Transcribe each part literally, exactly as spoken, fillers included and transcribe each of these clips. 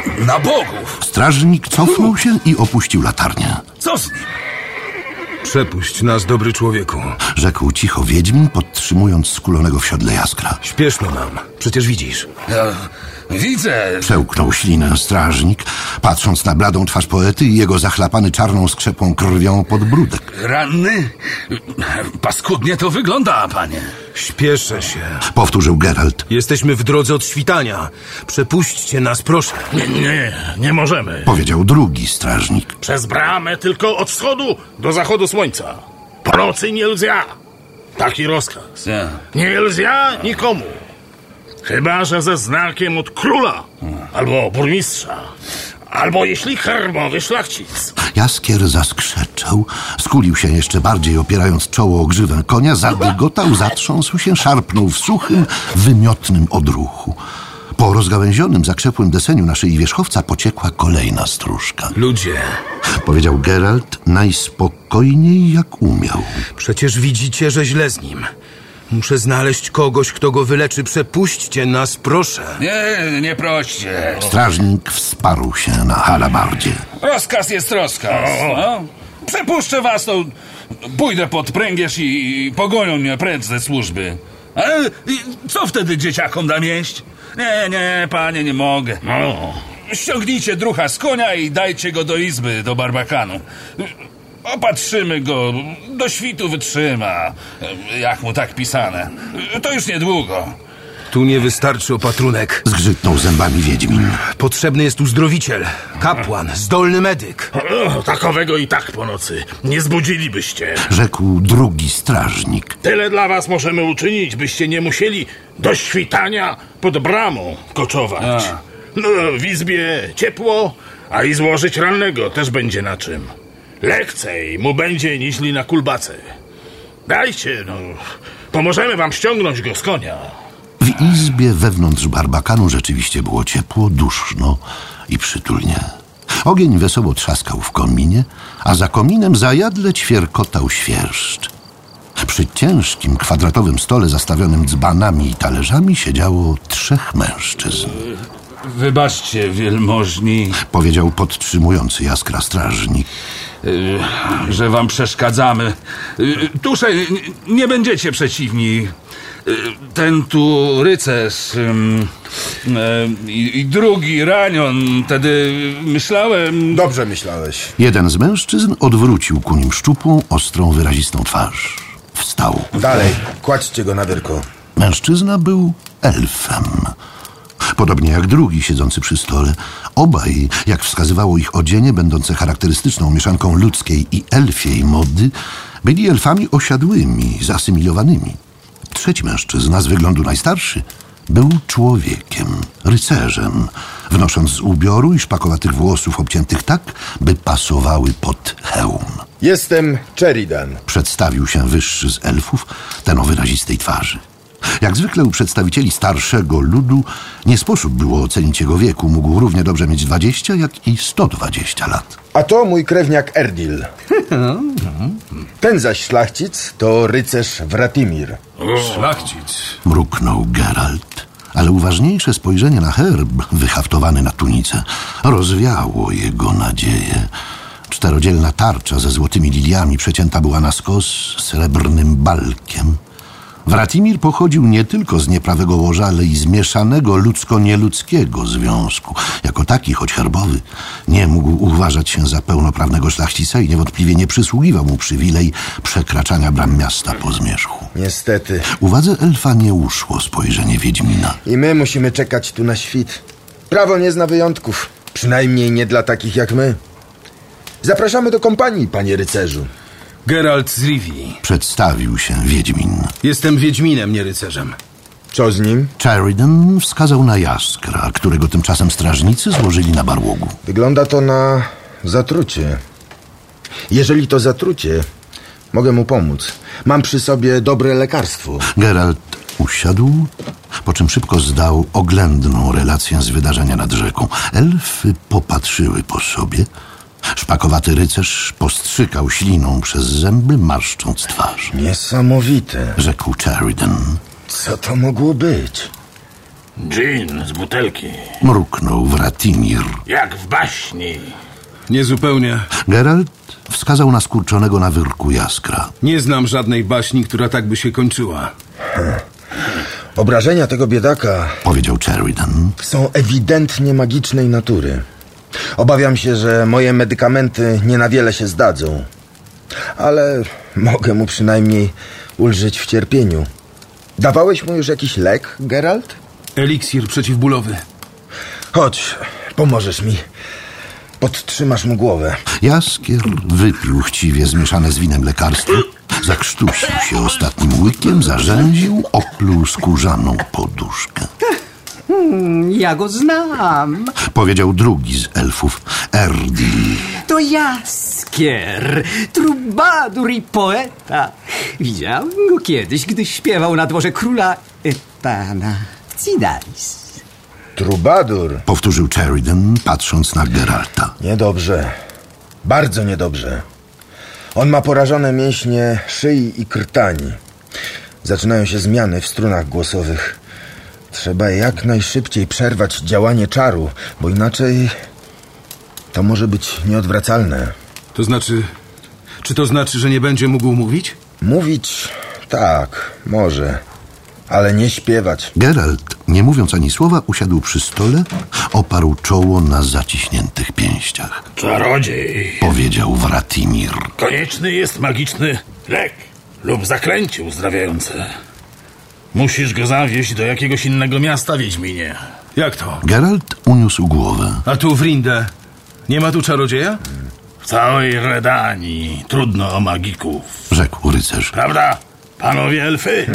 Na bogów! Strażnik cofnął się i opuścił latarnię. Co z nim? Przepuść nas, dobry człowieku. Rzekł cicho wiedźmin, podtrzymując skulonego w siodle jaskra. Śpieszno nam. Przecież widzisz. Ja widzę. Przełknął ślinę strażnik, patrząc na bladą twarz poety i jego zachlapany czarną skrzepłą krwią podbródek. Ranny? Paskudnie to wygląda, panie. Śpieszę się. Powtórzył Geralt. Jesteśmy w drodze od świtania. Przepuśćcie nas, proszę. Nie, nie, nie możemy. Powiedział drugi strażnik. Przez bramę tylko od wschodu do zachodu słońca. Po nocy nie lzia. Taki rozkaz. Ja. Nie lzia nikomu. Chyba że ze znakiem od króla. Albo burmistrza. Albo jeśli herbowy szlachcic. Jaskier zaskrzeczał, skulił się jeszcze bardziej, opierając czoło o grzywę konia, zadygotał, zatrząsł się, szarpnął w suchym, wymiotnym odruchu. Po rozgałęzionym, zakrzepłym deseniu na szyi wierzchowca pociekła kolejna stróżka. Ludzie, Powiedział Geralt najspokojniej jak umiał. przecież widzicie, że źle z nim. Muszę znaleźć kogoś, kto go wyleczy. Przepuśćcie nas, proszę. Nie, nie proście. Strażnik wsparł się na halabardzie. Rozkaz jest rozkaz. No. Przepuszczę was, to pójdę pod pręgierz i pogonią mnie precz ze służby. Ale co wtedy dzieciakom dam jeść? Nie, nie, panie, nie mogę. No. Ściągnijcie drucha z konia i dajcie go do izby, do barbakanu. Opatrzymy go, do świtu wytrzyma, jak mu tak pisane. To już niedługo. Tu nie wystarczy opatrunek. Zgrzytnął zębami wiedźmin. Potrzebny jest uzdrowiciel, kapłan, zdolny medyk. O, takowego i tak po nocy nie zbudzilibyście. Rzekł drugi strażnik. Tyle dla was możemy uczynić, byście nie musieli do świtania pod bramą koczować. A. No, w izbie ciepło, a i złożyć rannego też będzie na czym. Lekcej mu będzie niźli na kulbace. Dajcie, no, pomożemy wam ściągnąć go z konia. W izbie wewnątrz barbakanu rzeczywiście było ciepło, duszno i przytulnie. Ogień wesoło trzaskał w kominie, a za kominem zajadle ćwierkotał świerszcz. Przy ciężkim, kwadratowym stole zastawionym dzbanami i talerzami siedziało trzech mężczyzn. Wybaczcie, wielmożni, Powiedział podtrzymujący jaskra strażnik. że wam przeszkadzamy. Tusze, nie będziecie przeciwni. Ten tu rycerz ym, y, i drugi ranion, wtedy myślałem... Dobrze myślałeś. Jeden z mężczyzn odwrócił ku nim szczupłą, ostrą, wyrazistą twarz. Wstał. Dalej, kładźcie go na wyrko. Mężczyzna był elfem. Podobnie jak drugi siedzący przy stole, obaj, jak wskazywało ich odzienie, będące charakterystyczną mieszanką ludzkiej i elfiej mody, byli elfami osiadłymi, zasymilowanymi. Trzeci mężczyzna, z wyglądu najstarszy, był człowiekiem, rycerzem, wnosząc z ubioru i szpakowatych włosów obciętych tak, by pasowały pod hełm. Jestem Sheridan. Przedstawił się wyższy z elfów, ten o wyrazistej twarzy. Jak zwykle u przedstawicieli starszego ludu nie sposób było ocenić jego wieku. Mógł równie dobrze mieć dwadzieścia, jak i sto dwadzieścia lat. A to mój krewniak Erdil. Ten zaś szlachcic to rycerz Wratimir. Szlachcic. Mruknął Geralt. Ale uważniejsze spojrzenie na herb wyhaftowany na tunicę rozwiało jego nadzieję. Czterodzielna tarcza ze złotymi liliami przecięta była na skos srebrnym balkiem. Wratimir pochodził nie tylko z nieprawego łoża, ale i z mieszanego ludzko-nieludzkiego związku. Jako taki, choć herbowy, nie mógł uważać się za pełnoprawnego szlachcica i niewątpliwie nie przysługiwał mu przywilej przekraczania bram miasta po zmierzchu. Niestety. Uwadze elfa nie uszło spojrzenie wiedźmina. I my musimy czekać tu na świt. Prawo nie zna wyjątków. Przynajmniej nie dla takich jak my. Zapraszamy do kompanii, panie rycerzu. Geralt z Rivii. Przedstawił się wiedźmin. Jestem wiedźminem, nie rycerzem. Co z nim? Sheridan wskazał na jaskra, którego tymczasem strażnicy złożyli na barłogu. Wygląda to na zatrucie. Jeżeli to zatrucie, mogę mu pomóc. Mam przy sobie dobre lekarstwo. Geralt usiadł, po czym szybko zdał oględną relację z wydarzenia nad rzeką. Elfy popatrzyły po sobie. Szpakowaty rycerz postrzykał śliną przez zęby, marszcząc twarz. Niesamowite. Rzekł Sheridan. Co to mogło być? Gin z butelki. Mruknął Wratimir. Jak w baśni. Niezupełnie. Geralt wskazał na skurczonego na wyrku jaskra. Nie znam żadnej baśni, która tak by się kończyła. Obrażenia tego biedaka Powiedział Sheridan. są ewidentnie magicznej natury. Obawiam się, że moje medykamenty nie na wiele się zdadzą. Ale mogę mu przynajmniej ulżyć w cierpieniu. Dawałeś mu już jakiś lek, Geralt? Eliksir przeciwbólowy. Chodź, pomożesz mi. Podtrzymasz mu głowę. Jaskier wypił chciwie zmieszane z winem lekarstwo, zakrztusił się ostatnim łykiem, zarzęził, opluł skórzaną poduszkę. Hmm, ja go znam. Powiedział drugi z elfów, Erdil. To Jaskier, trubadur i poeta. Widziałem go kiedyś, gdy śpiewał na dworze króla Etana Cidalis. Trubadur? Powtórzył Sheridan, patrząc na Geralta. Niedobrze. Bardzo niedobrze. On ma porażone mięśnie szyi i krtani. Zaczynają się zmiany w strunach głosowych. Trzeba jak najszybciej przerwać działanie czaru, bo inaczej to może być nieodwracalne. To znaczy... Czy to znaczy, że nie będzie mógł mówić? Mówić tak, może, ale nie śpiewać. Geralt, nie mówiąc ani słowa, usiadł przy stole, oparł czoło na zaciśniętych pięściach. Czarodziej. Powiedział Wratimir. Konieczny jest magiczny lek lub zaklęcie uzdrawiające. Musisz go zawieźć do jakiegoś innego miasta, Wiedźminie. Jak to? Geralt uniósł głowę. A tu w Rindę nie ma tu czarodzieja? W całej Redanii trudno o magików. Rzekł rycerz. Prawda, panowie elfy?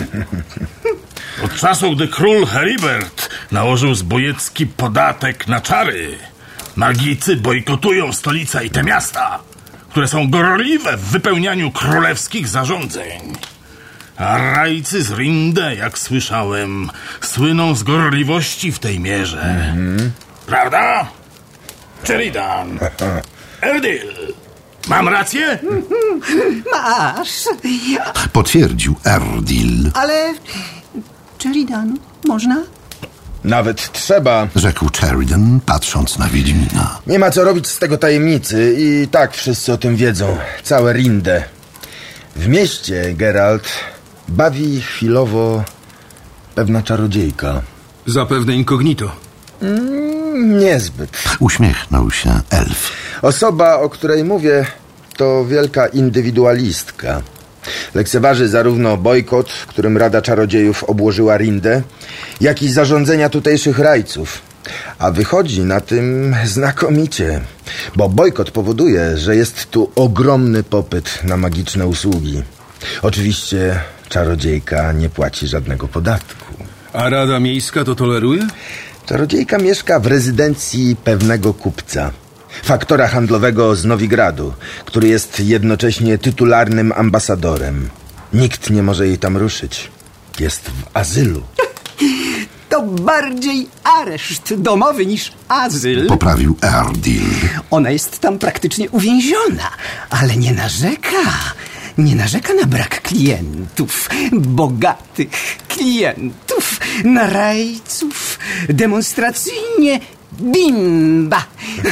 Od czasu, gdy król Heribert nałożył zbójecki podatek na czary, magicy bojkotują stolicę i te miasta, które są gorliwe w wypełnianiu królewskich zarządzeń. A rajcy z Rinde, jak słyszałem, słyną z gorliwości w tej mierze. Mm-hmm. Prawda? Sheridan. Erdil. Mam rację? Masz. Potwierdził Erdil. Ale... Sheridan, można? Nawet trzeba. Rzekł Sheridan, patrząc na Wiedźmina. Nie ma co robić z tego tajemnicy i tak wszyscy o tym wiedzą. Całe Rindę. W mieście, Geralt, bawi chwilowo pewna czarodziejka. Zapewne incognito. Mm, niezbyt. Uśmiechnął się elf. Osoba, o której mówię, to wielka indywidualistka. Lekceważy zarówno bojkot, którym Rada Czarodziejów obłożyła Rindę, jak i zarządzenia tutejszych rajców. A wychodzi na tym znakomicie, bo bojkot powoduje, że jest tu ogromny popyt na magiczne usługi. Oczywiście czarodziejka nie płaci żadnego podatku. A Rada Miejska to toleruje? Czarodziejka mieszka w rezydencji pewnego kupca, faktora handlowego z Nowigradu, który jest jednocześnie tytularnym ambasadorem. Nikt nie może jej tam ruszyć. Jest w azylu. To bardziej areszt domowy niż azyl. Poprawił Erdil. Ona jest tam praktycznie uwięziona, ale nie narzeka. Nie narzeka na brak klientów, bogatych klientów, na rajców. Demonstracyjnie bimba.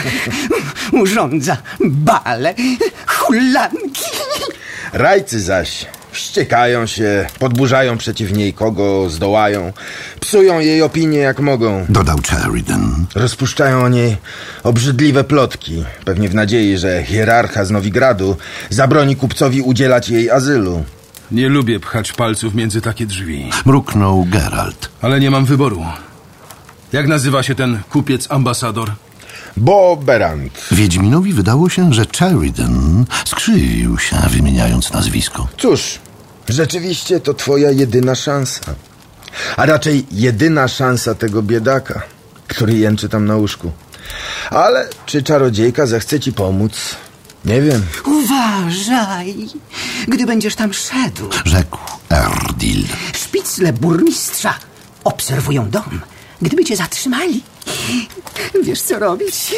Urządza bale, hulanki. Rajcy zaś wściekają się, podburzają przeciw niej kogo zdołają, psują jej opinię jak mogą. Dodał Sheridan. Rozpuszczają o niej obrzydliwe plotki, pewnie w nadziei, że hierarcha z Nowigradu zabroni kupcowi udzielać jej azylu. Nie lubię pchać palców między takie drzwi. Mruknął Geralt. Ale nie mam wyboru. Jak nazywa się ten kupiec ambasador? Bo Berant. Wiedźminowi wydało się, że Sheridan skrzywił się, wymieniając nazwisko. Cóż, rzeczywiście to twoja jedyna szansa. A raczej jedyna szansa tego biedaka, który jęczy tam na łóżku. Ale czy czarodziejka zechce ci pomóc? Nie wiem. Uważaj, gdy będziesz tam szedł. Rzekł Erdil. Szpicle burmistrza obserwują dom. Gdyby cię zatrzymali, wiesz co robić?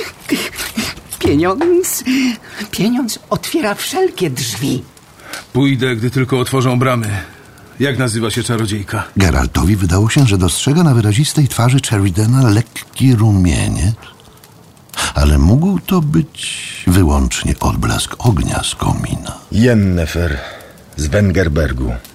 Pieniądz, pieniądz otwiera wszelkie drzwi. Pójdę, gdy tylko otworzą bramy. Jak nazywa się czarodziejka? Geraltowi wydało się, że dostrzega na wyrazistej twarzy Sheridana lekki rumieniec, ale mógł to być wyłącznie odblask ognia z komina. Yennefer z Wengerbergu.